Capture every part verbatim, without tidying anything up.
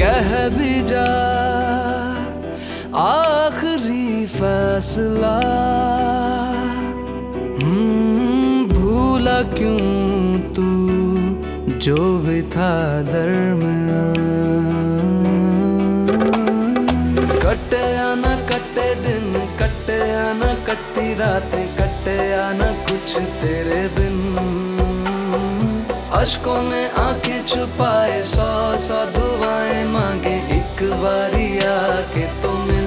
कह भी जा आखिरी फैसला, हम्म भूला क्यों तू जो भी था दरमियां। कटे या ना कटे दिन, कटे या ना कटी रातें, कटे या ना कुछ तेरे बिन। अश्कों में आंखें छुपाए सौ सौ दुआएं मांगे, एक बारी आके तो मिल।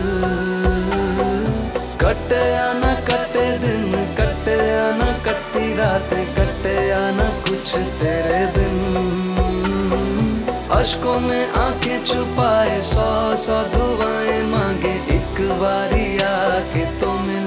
कटे या ना कटे दिन, कटे या ना कटी रातें, कटे या ना कुछ तेरे बिन। अश्कों में आंखें छुपाए सौ सौ दुआएं मांगे, एक बारी आके तो मिल।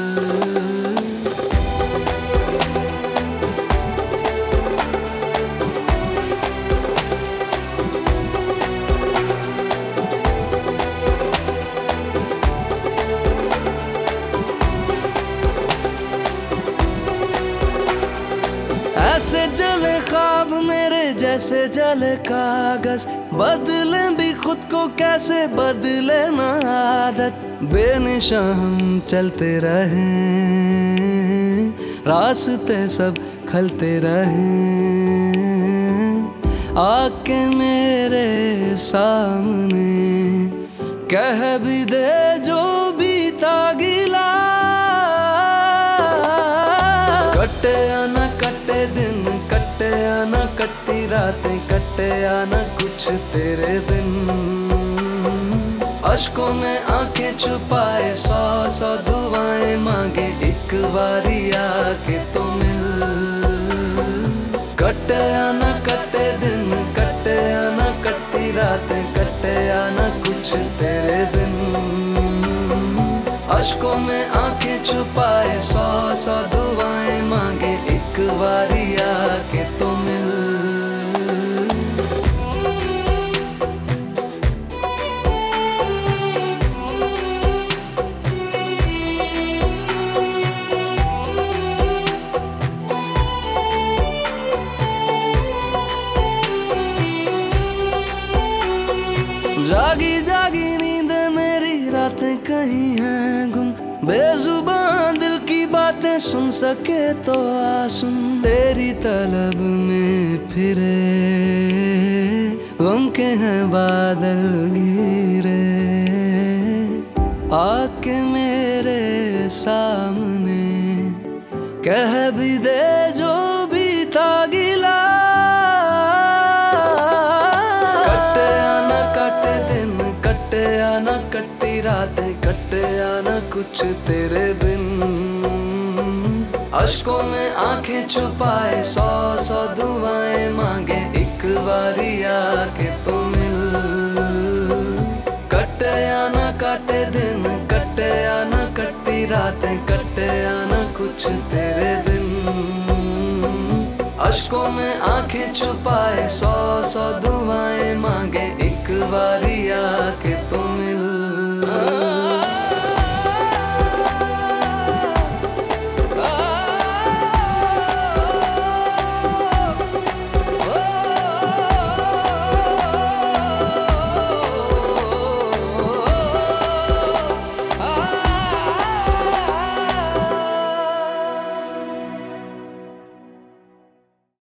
ऐसे जले ख्वाब मेरे जैसे जले कागज, बदले भी खुद को कैसे बदले ना आदत। बेनिशां हम चलते रहे, रास्ते सब खलते रहे। आके मेरे सामने कह भी दे जो भी था गिला। कटे या ना कटे दिन, कटे या ना कटी रातें, कटे या ना कुछ तेरे बिन। अश्कों में आंखें छुपाए सौ सौ दुआएं मांगे, एक बारी आके तो मिल। कटे या ना कटे दिन, कटे या ना कटी रातें, कटे या ना कुछ तेरे बिन। अश्कों में आंखें छुपाए सौ सौ दुआएं मांगे, एक बारी आके तो मिल। जागी जागी नींद मेरी रातें कहीं हैं गुम, बेजुबान दिल की बातें सुन सके तो आ सुन। तेरी तलब में फिरे गम के हैं बादल घिरे, आके मेरे सामने कह भी दे जो भी था गिला। कटे या ना कटे दिन, कटे या ना कटी रातें, कटे या ना कुछ तेरे बिन। अश्कों में आंखें छुपाए सौ सौ दुआएं मांगे, एक बारी आके तो मिल। कटे या ना कटे दिन, कटे या ना कटी रातें, कटे या ना कुछ तेरे बिन। अश्कों में आंखें छुपाए सौ सौ दुआएं मांगे, एक बारी आके